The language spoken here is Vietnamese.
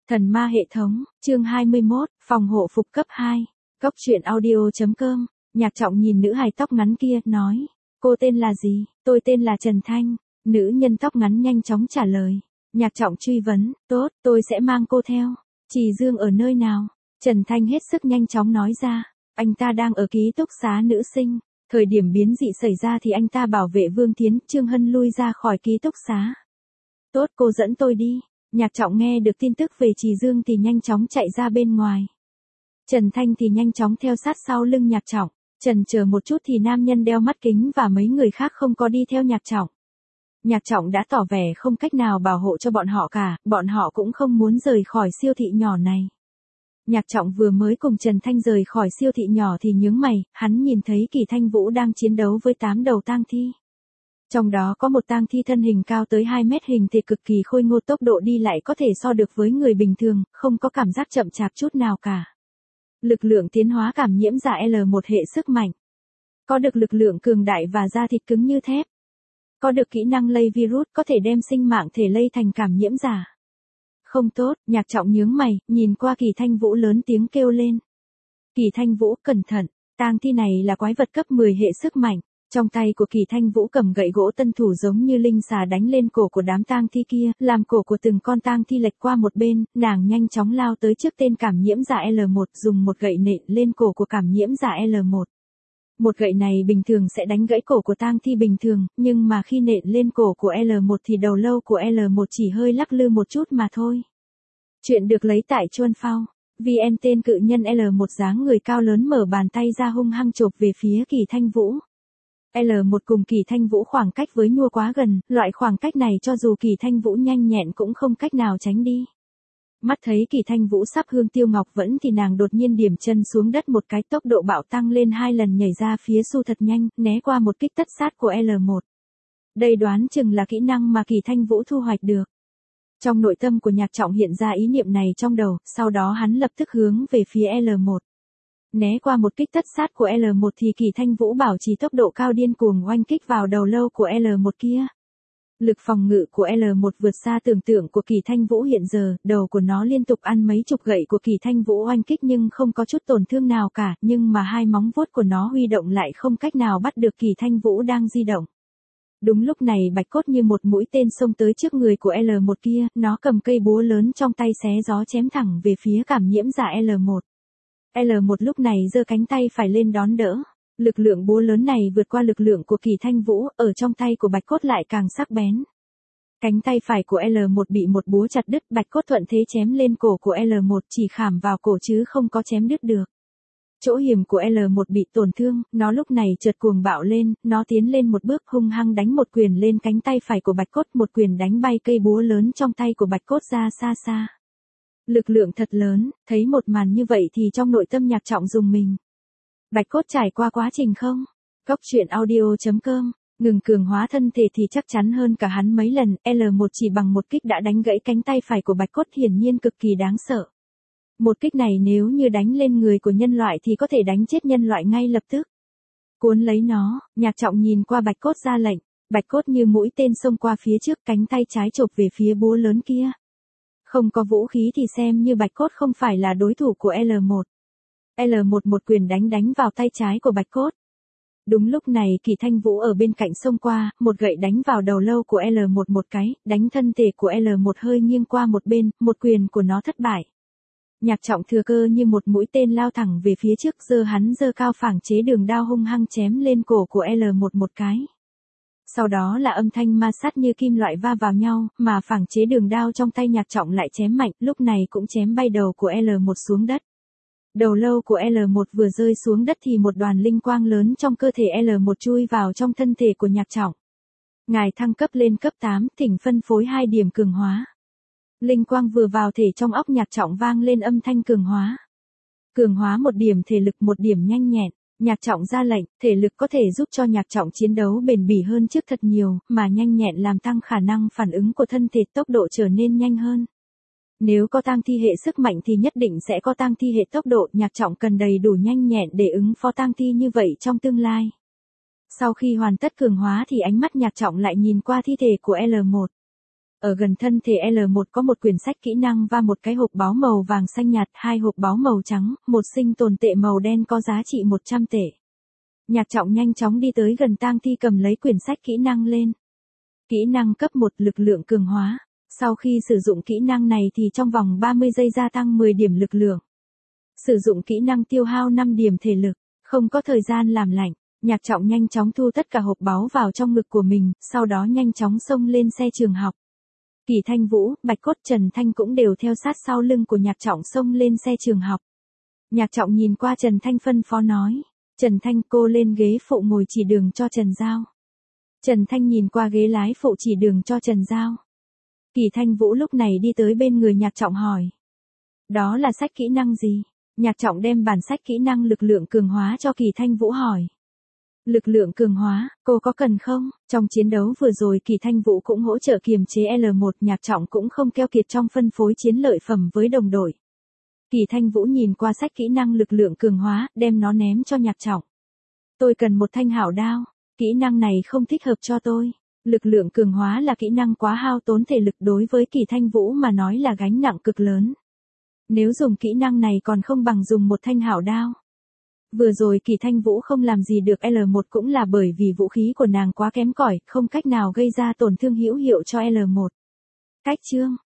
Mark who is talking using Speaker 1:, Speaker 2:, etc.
Speaker 1: Thần ma hệ thống, chương 21, phòng hộ phục cấp 2. Cốc truyện audio.com. Nhạc Trọng nhìn nữ hài tóc ngắn kia, nói. Cô tên là gì? Tôi tên là Trần Thanh. Nữ nhân tóc ngắn nhanh chóng trả lời. Nhạc Trọng truy vấn, tốt, tôi sẽ mang cô theo. Trì Dương ở nơi nào? Trần Thanh hết sức nhanh chóng nói ra. Anh ta đang ở ký túc xá nữ sinh. Thời điểm biến dị xảy ra thì anh ta bảo vệ Vương Tiến, Trương Hân lui ra khỏi ký túc xá. Tốt, cô dẫn tôi đi. Nhạc Trọng nghe được tin tức về Trì Dương thì nhanh chóng chạy ra bên ngoài. Trần Thanh thì nhanh chóng theo sát sau lưng Nhạc Trọng. Trần chờ một chút thì nam nhân đeo mắt kính và mấy người khác không có đi theo Nhạc Trọng. Nhạc Trọng đã tỏ vẻ không cách nào bảo hộ cho bọn họ cả, bọn họ cũng không muốn rời khỏi siêu thị nhỏ này. Nhạc Trọng vừa mới cùng Trần Thanh rời khỏi siêu thị nhỏ thì nhướng mày, hắn nhìn thấy Kỳ Thanh Vũ đang chiến đấu với 8 đầu tang thi. Trong đó có một tang thi thân hình cao tới 2 mét, hình thể cực kỳ khôi ngô, tốc độ đi lại có thể so được với người bình thường, không có cảm giác chậm chạp chút nào cả. Lực lượng tiến hóa cảm nhiễm giả L1 hệ sức mạnh. Có được lực lượng cường đại và da thịt cứng như thép. Có được kỹ năng lây virus, có thể đem sinh mạng thể lây thành cảm nhiễm giả. Không tốt, Nhạc Trọng nhướng mày, nhìn qua Kỳ Thanh Vũ lớn tiếng kêu lên. Kỳ Thanh Vũ, cẩn thận, tang thi này là quái vật cấp 10 hệ sức mạnh. Trong tay của Kỳ Thanh Vũ cầm gậy gỗ tân thủ giống như linh xà đánh lên cổ của đám tang thi kia, làm cổ của từng con tang thi lệch qua một bên, nàng nhanh chóng lao tới trước tên cảm nhiễm giả L1, dùng một gậy nện lên cổ của cảm nhiễm giả L1. Một gậy này bình thường sẽ đánh gãy cổ của tang thi bình thường, nhưng mà khi nện lên cổ của L1 thì đầu lâu của L1 chỉ hơi lắc lư một chút mà thôi. Chuyện được lấy tại Chuan Phao. VN tên cự nhân L1 dáng người cao lớn mở bàn tay ra hung hăng chộp về phía Kỳ Thanh Vũ. L1 cùng Kỳ Thanh Vũ khoảng cách với nhua quá gần, loại khoảng cách này cho dù Kỳ Thanh Vũ nhanh nhẹn cũng không cách nào tránh đi. Mắt thấy Kỳ Thanh Vũ sắp hương tiêu ngọc vẫn thì nàng đột nhiên điểm chân xuống đất một cái, tốc độ bạo tăng lên 2 lần, nhảy ra phía Su thật nhanh, né qua một kích tất sát của L1. Đây đoán chừng là kỹ năng mà Kỳ Thanh Vũ thu hoạch được. Trong nội tâm của Nhạc Trọng hiện ra ý niệm này trong đầu, sau đó hắn lập tức hướng về phía L1. Né qua một kích tất sát của L1 thì Kỳ Thanh Vũ bảo trì tốc độ cao điên cuồng oanh kích vào đầu lâu của L1 kia. Lực phòng ngự của L1 vượt xa tưởng tượng của Kỳ Thanh Vũ hiện giờ, đầu của nó liên tục ăn mấy chục gậy của Kỳ Thanh Vũ oanh kích nhưng không có chút tổn thương nào cả, nhưng mà hai móng vuốt của nó huy động lại không cách nào bắt được Kỳ Thanh Vũ đang di động. Đúng lúc này Bạch Cốt như một mũi tên xông tới trước người của L1 kia, nó cầm cây búa lớn trong tay xé gió chém thẳng về phía cảm nhiễm giả L1. L1 lúc này giơ cánh tay phải lên đón đỡ. Lực lượng búa lớn này vượt qua lực lượng của Kỳ Thanh Vũ, ở trong tay của Bạch Cốt lại càng sắc bén. Cánh tay phải của L1 bị một búa chặt đứt, Bạch Cốt thuận thế chém lên cổ của L1, chỉ khảm vào cổ chứ không có chém đứt được. Chỗ hiểm của L1 bị tổn thương, nó lúc này chợt cuồng bạo lên, nó tiến lên một bước hung hăng đánh một quyền lên cánh tay phải của Bạch Cốt, một quyền đánh bay cây búa lớn trong tay của Bạch Cốt ra xa xa. Lực lượng thật lớn, thấy một màn như vậy thì trong nội tâm Nhạc Trọng rùng mình. Bạch Cốt trải qua quá trình không? Cốc truyện audio.com. Ngừng cường hóa thân thể thì chắc chắn hơn cả hắn mấy lần, L1 chỉ bằng một kích đã đánh gãy cánh tay phải của Bạch Cốt, hiển nhiên cực kỳ đáng sợ. Một kích này nếu như đánh lên người của nhân loại thì có thể đánh chết nhân loại ngay lập tức. Cuốn lấy nó, Nhạc Trọng nhìn qua Bạch Cốt ra lệnh, Bạch Cốt như mũi tên xông qua phía trước, cánh tay trái chộp về phía búa lớn kia. Không có vũ khí thì xem như Bạch Cốt không phải là đối thủ của L1. L1 một quyền đánh vào tay trái của Bạch Cốt. Đúng lúc này Kỳ Thanh Vũ ở bên cạnh xông qua, một gậy đánh vào đầu lâu của L1 một cái, đánh thân thể của L1 hơi nghiêng qua một bên, một quyền của nó thất bại. Nhạc Trọng thừa cơ như một mũi tên lao thẳng về phía trước, hắn giơ cao phảng chế đường đao hung hăng chém lên cổ của L1 một cái. Sau đó là âm thanh ma sát như kim loại va vào nhau, mà phảng chế đường đao trong tay Nhạc Trọng lại chém mạnh, lúc này cũng chém bay đầu của L1 xuống đất. Đầu lâu của L1 vừa rơi xuống đất thì một đoàn linh quang lớn trong cơ thể L1 chui vào trong thân thể của Nhạc Trọng. Ngài thăng cấp lên cấp 8, thỉnh phân phối 2 điểm cường hóa. Linh quang vừa vào thể trong óc Nhạc Trọng vang lên âm thanh cường hóa. Cường hóa 1 điểm thể lực, 1 điểm nhanh nhẹn. Nhạc Trọng ra lệnh, thể lực có thể giúp cho Nhạc Trọng chiến đấu bền bỉ hơn trước thật nhiều, mà nhanh nhẹn làm tăng khả năng phản ứng của thân thể, tốc độ trở nên nhanh hơn. Nếu có tang thi hệ sức mạnh thì nhất định sẽ có tang thi hệ tốc độ, Nhạc Trọng cần đầy đủ nhanh nhẹn để ứng phó tang thi như vậy trong tương lai. Sau khi hoàn tất cường hóa thì ánh mắt Nhạc Trọng lại nhìn qua thi thể của L1. Ở gần thân thể L1 có một quyển sách kỹ năng và một cái hộp báu màu vàng xanh nhạt, 2 hộp báu màu trắng, một sinh tồn tệ màu đen có giá trị 100 tệ. Nhạc Trọng nhanh chóng đi tới gần tang thi cầm lấy quyển sách kỹ năng lên. Kỹ năng cấp 1 lực lượng cường hóa. Sau khi sử dụng kỹ năng này thì trong vòng 30 giây gia tăng 10 điểm lực lượng. Sử dụng kỹ năng tiêu hao 5 điểm thể lực, không có thời gian làm lạnh. Nhạc Trọng nhanh chóng thu tất cả hộp báu vào trong ngực của mình, sau đó nhanh chóng xông lên xe trường học. Kỳ Thanh Vũ, Bạch Cốt, Trần Thanh cũng đều theo sát sau lưng của Nhạc Trọng xông lên xe trường học. Nhạc Trọng nhìn qua Trần Thanh phân phó nói. Trần Thanh, cô lên ghế phụ ngồi chỉ đường cho Trần Giao. Trần Thanh nhìn qua ghế lái phụ chỉ đường cho Trần Giao. Kỳ Thanh Vũ lúc này đi tới bên người Nhạc Trọng hỏi. Đó là sách kỹ năng gì? Nhạc Trọng đem bản sách kỹ năng lực lượng cường hóa cho Kỳ Thanh Vũ hỏi. Lực lượng cường hóa, cô có cần không? Trong chiến đấu vừa rồi Kỳ Thanh Vũ cũng hỗ trợ kiềm chế L1, Nhạc Trọng cũng không keo kiệt trong phân phối chiến lợi phẩm với đồng đội. Kỳ Thanh Vũ nhìn qua sách kỹ năng lực lượng cường hóa, đem nó ném cho Nhạc Trọng. Tôi cần một thanh hảo đao, kỹ năng này không thích hợp cho tôi. Lực lượng cường hóa là kỹ năng quá hao tốn thể lực đối với Kỳ Thanh Vũ mà nói là gánh nặng cực lớn. Nếu dùng kỹ năng này còn không bằng dùng một thanh hảo đao. Vừa rồi Kỳ Thanh Vũ không làm gì được L1 cũng là bởi vì vũ khí của nàng quá kém cỏi, không cách nào gây ra tổn thương hữu hiệu cho L1. Cách chương